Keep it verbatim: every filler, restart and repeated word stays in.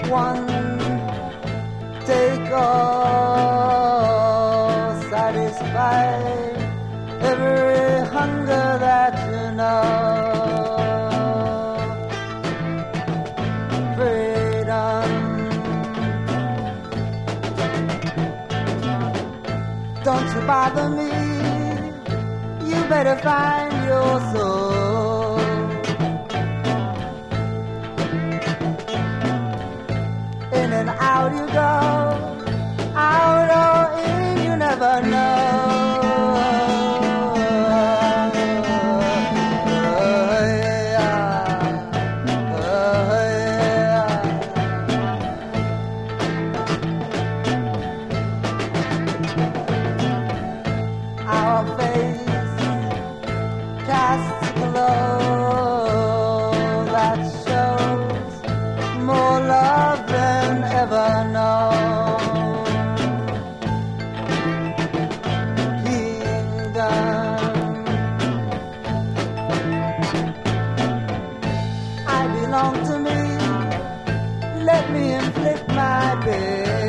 one take all, satisfy every hunger that you know. Freedom. Don't you bother me, you better find your soul. In and out you go, out or in, you never know. Our face casts a glow that shows more love than ever known. Kingdom, I belong to me. Let me inflict my bed.